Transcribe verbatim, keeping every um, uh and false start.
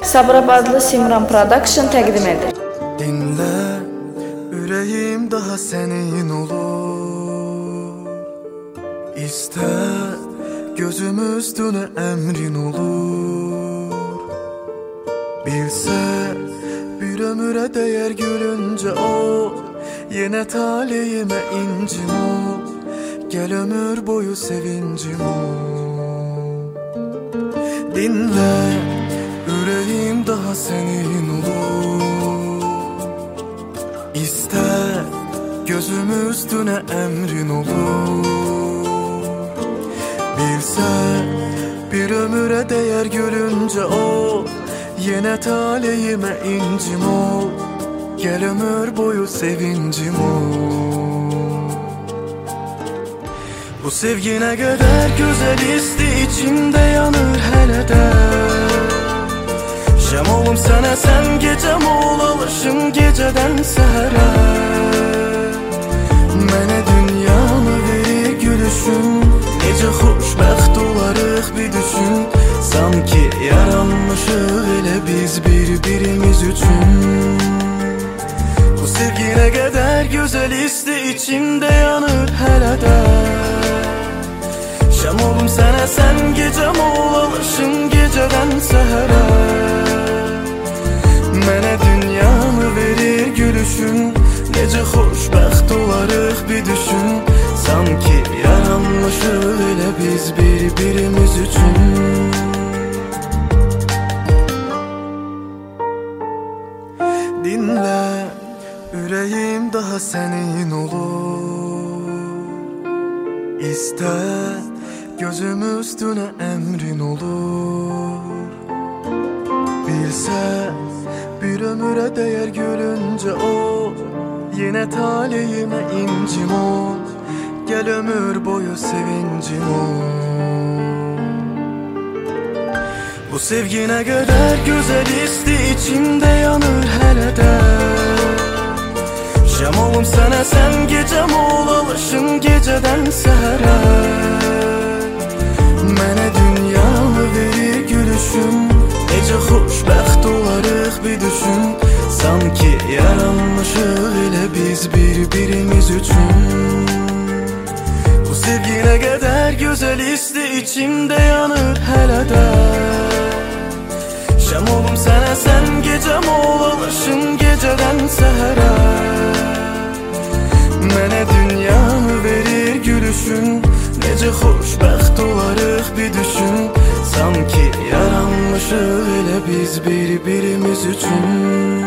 Sabirabadlı Simran Production təqdim edir. Dinle, yüreğim daha senin olur. İste, gözüm üstüne emrin olur. Bilse, bir ömüre değer gülünce ol. Yine talihime incim ol. Gel ömür boyu sevincim ol. Dinle, yüreğim daha senin olur. İste, gözüm üstüne emrin olur. Bilse, bir ömüre değer gülünce ol. Yine talihime incim ol. Gel ömür boyu sevincim ol. Bu sevgi ne kadar güzel isti, içimde yanır hele de. Şem olum sana sen gecem ol, alışım geceden sehre. Mənə dünyanı verir gülüşün, necə xoşbəxt olarıq bir düşün. Sanki yaranmışıq elə biz bir-birimiz üçün. Bu sevgi ne kadar güzel isti, içimde yanır hele de. Şam olum sana sen gecem ol, alışım geceden sehre. Mənə dünyanı verir gülüşün, necə xoşbəxt olarıq bir düşün. Sanki yaranmışıq elə biz bir-birimiz üçün. Dinle, yüreğim daha senin olur. İste, gözüm üstüne emrin olur. Bilse, bir ömüre değer gülünce ol. Yine talihime incim ol. Gel ömür boyu sevincim ol. Bu sevgi ne kadar güzel isti, içimde yanır hele de. Şam olum sana sen gecem ol, alışım geceden sehre. Mənə dünyanı verir gülüşün, necə xoşbəxt olarıq bir düşün. Sanki yaranmışıq elə biz bir-birimiz üçün. Bu sevgi ne kadar güzel isti, içimde yanır hele de. Şam olum sana sen gecem ol, alışım geceden sehre. Mənə dünyanı verir gülüşün, necə xoşbəxt olarıq bir düşün. Sanki yaranmışıq elə biz bir-birimiz üçün.